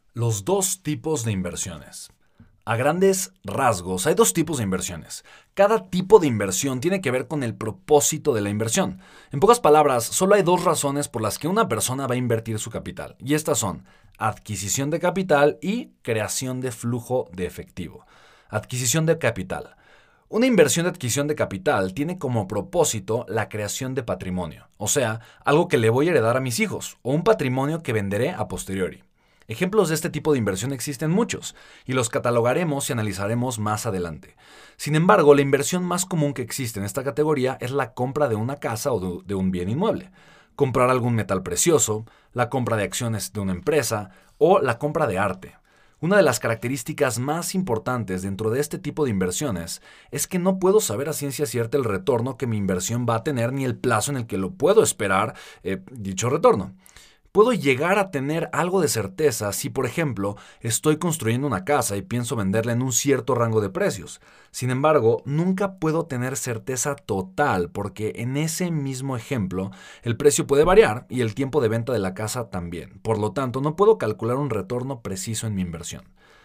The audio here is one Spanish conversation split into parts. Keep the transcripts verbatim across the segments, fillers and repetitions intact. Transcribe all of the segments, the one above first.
Los dos tipos de inversiones. A grandes rasgos, hay dos tipos de inversiones. Cada tipo de inversión tiene que ver con el propósito de la inversión. En pocas palabras, solo hay dos razones por las que una persona va a invertir su capital, y estas son adquisición de capital y creación de flujo de efectivo. Adquisición de capital. Una inversión de adquisición de capital tiene como propósito la creación de patrimonio, o sea, algo que le voy a heredar a mis hijos, o un patrimonio que venderé a posteriori. Ejemplos de este tipo de inversión existen muchos, y los catalogaremos y analizaremos más adelante. Sin embargo, la inversión más común que existe en esta categoría es la compra de una casa o de un bien inmueble. Comprar algún metal precioso, la compra de acciones de una empresa o la compra de arte. Una de las características más importantes dentro de este tipo de inversiones es que no puedo saber a ciencia cierta el retorno que mi inversión va a tener ni el plazo en el que lo puedo esperar eh, dicho retorno. Puedo llegar a tener algo de certeza si, por ejemplo, estoy construyendo una casa y pienso venderla en un cierto rango de precios. Sin embargo, nunca puedo tener certeza total porque en ese mismo ejemplo el precio puede variar y el tiempo de venta de la casa también. Por lo tanto, no puedo calcular un retorno preciso en mi inversión.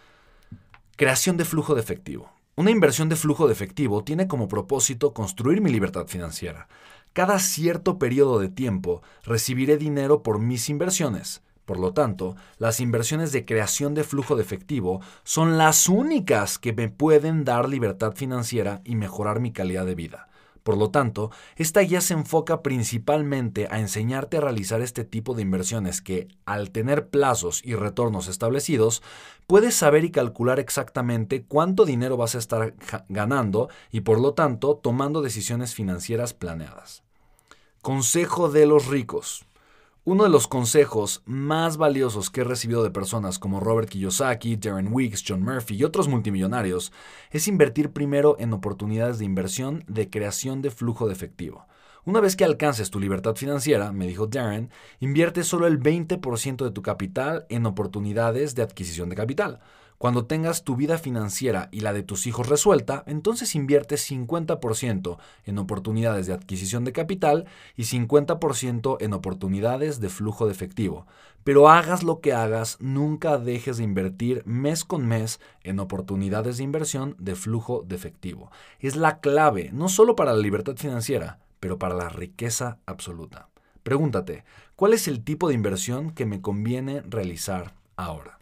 Creación de flujo de efectivo. Una inversión de flujo de efectivo tiene como propósito construir mi libertad financiera. Cada cierto periodo de tiempo recibiré dinero por mis inversiones. Por lo tanto, las inversiones de creación de flujo de efectivo son las únicas que me pueden dar libertad financiera y mejorar mi calidad de vida. Por lo tanto, esta guía se enfoca principalmente a enseñarte a realizar este tipo de inversiones que, al tener plazos y retornos establecidos, puedes saber y calcular exactamente cuánto dinero vas a estar ganando y, por lo tanto, tomando decisiones financieras planeadas. Consejo de los ricos. Uno de los consejos más valiosos que he recibido de personas como Robert Kiyosaki, Darren Weeks, John Murphy y otros multimillonarios es invertir primero en oportunidades de inversión de creación de flujo de efectivo. Una vez que alcances tu libertad financiera, me dijo Darren, invierte solo el veinte por ciento de tu capital en oportunidades de adquisición de capital. Cuando tengas tu vida financiera y la de tus hijos resuelta, entonces inviertes cincuenta por ciento en oportunidades de adquisición de capital y cincuenta por ciento en oportunidades de flujo de efectivo. Pero hagas lo que hagas, nunca dejes de invertir mes con mes en oportunidades de inversión de flujo de efectivo. Es la clave, no solo para la libertad financiera, pero para la riqueza absoluta. Pregúntate, ¿cuál es el tipo de inversión que me conviene realizar ahora?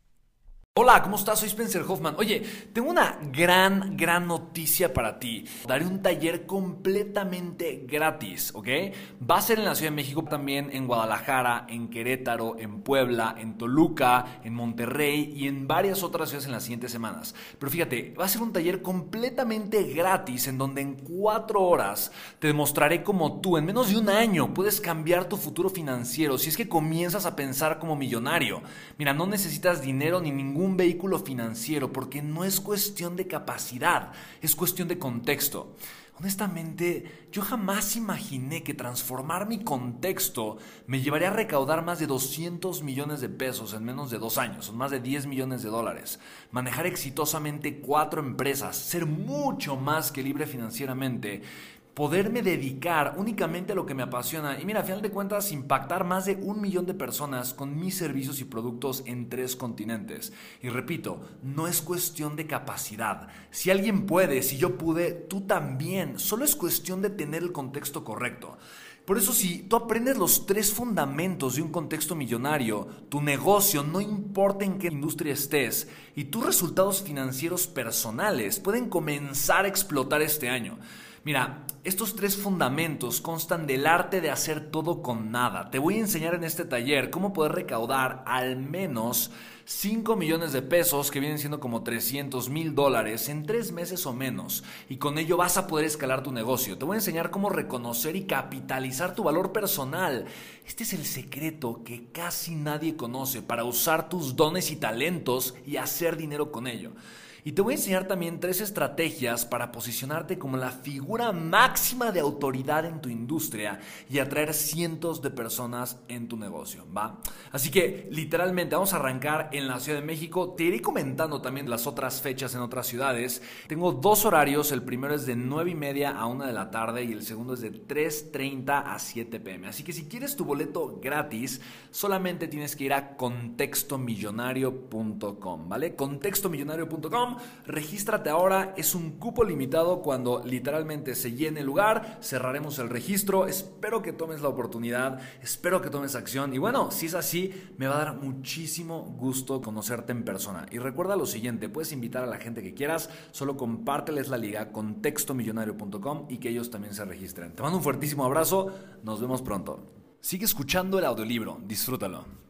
Hola, ¿cómo estás? Soy Spencer Hoffman. Oye, tengo una gran, gran noticia para ti. Daré un taller completamente gratis, ¿ok? Va a ser en la Ciudad de México, también en Guadalajara, en Querétaro, en Puebla, en Toluca, en Monterrey y en varias otras ciudades en las siguientes semanas. Pero fíjate, va a ser un taller completamente gratis en donde en cuatro horas te demostraré cómo tú, en menos de un año, puedes cambiar tu futuro financiero si es que comienzas a pensar como millonario. Mira, no necesitas dinero ni ningún un vehículo financiero porque no es cuestión de capacidad, es cuestión de contexto. Honestamente, yo jamás imaginé que transformar mi contexto me llevaría a recaudar más de doscientos millones de pesos en menos de dos años, son más de diez millones de dólares, manejar exitosamente cuatro empresas, ser mucho más que libre financieramente, poderme dedicar únicamente a lo que me apasiona y mira, a final de cuentas, impactar más de un millón de personas con mis servicios y productos en tres continentes. Y repito, no es cuestión de capacidad. Si alguien puede, si yo pude, tú también. Solo es cuestión de tener el contexto correcto. Por eso, si tú aprendes los tres fundamentos de un contexto millonario, tu negocio, no importa en qué industria estés, y tus resultados financieros personales pueden comenzar a explotar este año. Mira, estos tres fundamentos constan del arte de hacer todo con nada. Te voy a enseñar en este taller cómo poder recaudar al menos cinco millones de pesos, que vienen siendo como trescientos mil dólares, en tres meses o menos. Y con ello vas a poder escalar tu negocio. Te voy a enseñar cómo reconocer y capitalizar tu valor personal. Este es el secreto que casi nadie conoce para usar tus dones y talentos y hacer dinero con ello. Y te voy a enseñar también tres estrategias para posicionarte como la figura máxima de autoridad en tu industria y atraer cientos de personas en tu negocio, ¿va? Así que literalmente vamos a arrancar en la Ciudad de México. Te iré comentando también las otras fechas en otras ciudades. Tengo dos horarios, el primero es de nueve y media a una de la tarde y el segundo es de tres treinta a siete pe eme. Así que si quieres tu boleto gratis, solamente tienes que ir a contexto millonario punto com, ¿vale? contexto millonario punto com. Regístrate ahora, es un cupo limitado. Cuando literalmente se llene el lugar, cerraremos el registro. Espero que tomes la oportunidad, espero que tomes acción y bueno, si es así, me va a dar muchísimo gusto conocerte en persona. Y recuerda lo siguiente, puedes invitar a la gente que quieras, solo compárteles la liga contexto millonario punto com y que ellos también se registren. Te mando un fuertísimo abrazo, nos vemos pronto. Sigue escuchando el audiolibro, disfrútalo.